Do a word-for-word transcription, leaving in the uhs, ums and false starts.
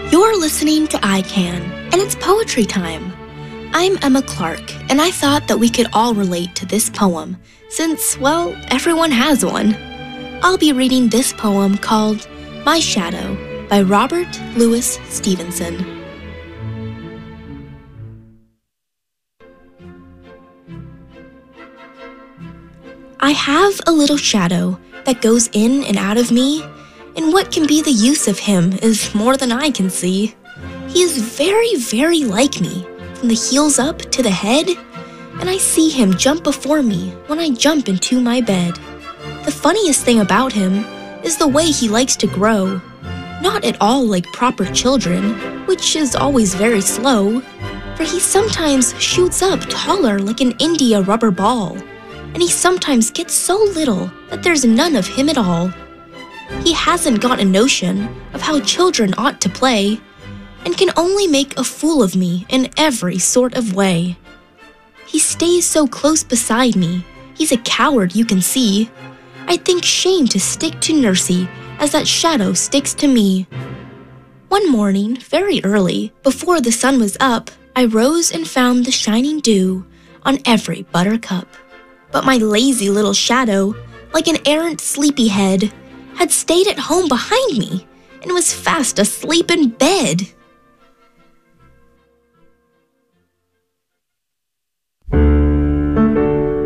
You're listening to I Can, and it's poetry time. I'm Emma Clark, and I thought that we could all relate to this poem, since, well, everyone has one. I'll be reading this poem called My Shadow by Robert Louis Stevenson. I have a little shadow that goes in and out of me, and what can be the use of him is more than I can see. He is very, very like me, from the heels up to the head, and I see him jump before me when I jump into my bed. The funniest thing about him is the way he likes to grow. Not at all like proper children, which is always very slow, for he sometimes shoots up taller like an India rubber ball, and he sometimes gets so little that there's none of him at all. He hasn't got a notion of how children ought to play, and can only make a fool of me in every sort of way. He stays so close beside me, he's a coward you can see. I think shame to stick to Nursey as that shadow sticks to me. One morning, very early, before the sun was up, I rose and found the shining dew on every buttercup. But my lazy little shadow, like an errant sleepyhead, had stayed at home behind me and was fast asleep in bed.